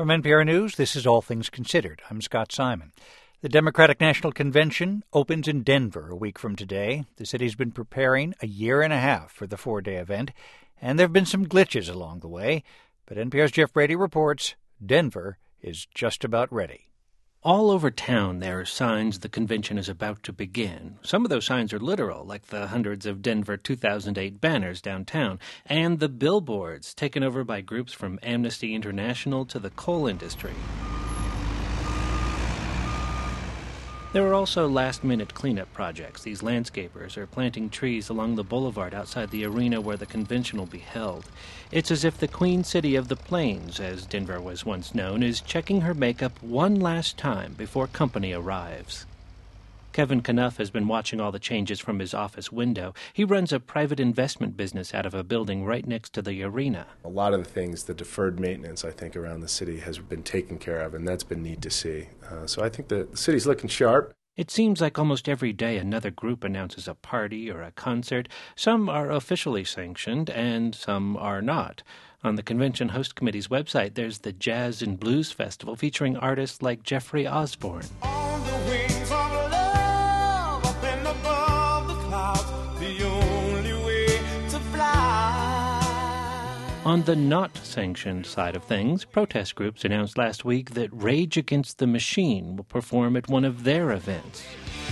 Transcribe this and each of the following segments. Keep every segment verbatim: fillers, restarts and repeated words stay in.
From N P R News, this is All Things Considered. I'm Scott Simon. The Democratic National Convention opens in Denver a week from today. The city's been preparing a year and a half for the four-day event, and there have been some glitches along the way. But N P R's Jeff Brady reports Denver is just about ready. All over town there are signs the convention is about to begin. Some of those signs are literal, like the hundreds of Denver two thousand eight banners downtown, and the billboards taken over by groups from Amnesty International to the coal industry. There are also last-minute cleanup projects. These landscapers are planting trees along the boulevard outside the arena where the convention will be held. It's as if the Queen City of the Plains, as Denver was once known, is checking her makeup one last time before company arrives. Kevin Knuff has been watching all the changes from his office window. He runs a private investment business out of a building right next to the arena. A lot of the things, the deferred maintenance, I think, around the city has been taken care of, and that's been neat to see. Uh, so I think the, the city's looking sharp. It seems like almost every day another group announces a party or a concert. Some are officially sanctioned, and some are not. On the Convention Host Committee's website, there's the Jazz and Blues Festival featuring artists like Jeffrey Osborne. On the wings of love, up and above the clouds, the only way to fly. On the not-sanctioned side of things, protest groups announced last week that Rage Against the Machine will perform at one of their events.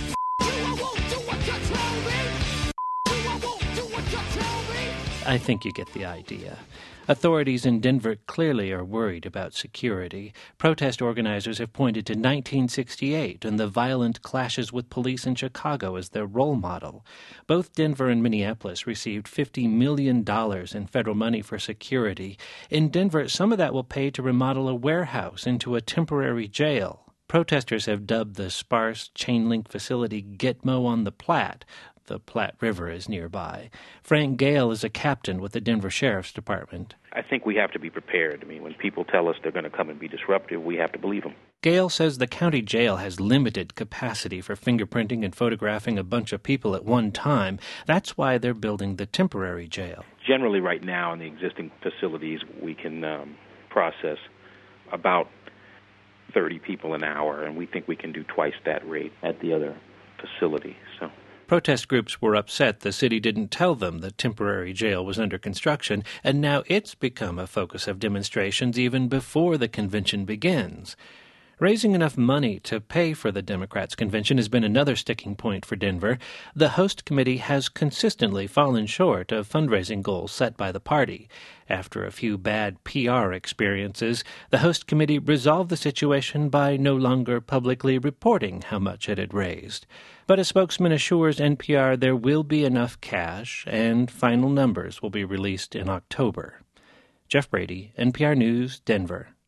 I think you get the idea. Authorities in Denver clearly are worried about security. Protest organizers have pointed to nineteen sixty-eight and the violent clashes with police in Chicago as their role model. Both Denver and Minneapolis received fifty million dollars in federal money for security. In Denver, some of that will pay to remodel a warehouse into a temporary jail. Protesters have dubbed the sparse chain-link facility Gitmo on the Platte. The Platte River is nearby. Frank Gale is a captain with the Denver Sheriff's Department. I think we have to be prepared. I mean, when people tell us they're going to come and be disruptive, we have to believe them. Gale says the county jail has limited capacity for fingerprinting and photographing a bunch of people at one time. That's why they're building the temporary jail. Generally, right now, in the existing facilities, we can um, process about thirty people an hour, and we think we can do twice that rate at the other facility. So. Protest groups were upset the city didn't tell them the temporary jail was under construction, and now it's become a focus of demonstrations even before the convention begins. Raising enough money to pay for the Democrats' convention has been another sticking point for Denver. The host committee has consistently fallen short of fundraising goals set by the party. After a few bad P R experiences, the host committee resolved the situation by no longer publicly reporting how much it had raised. But a spokesman assures N P R there will be enough cash, and final numbers will be released in October. Jeff Brady, N P R News, Denver.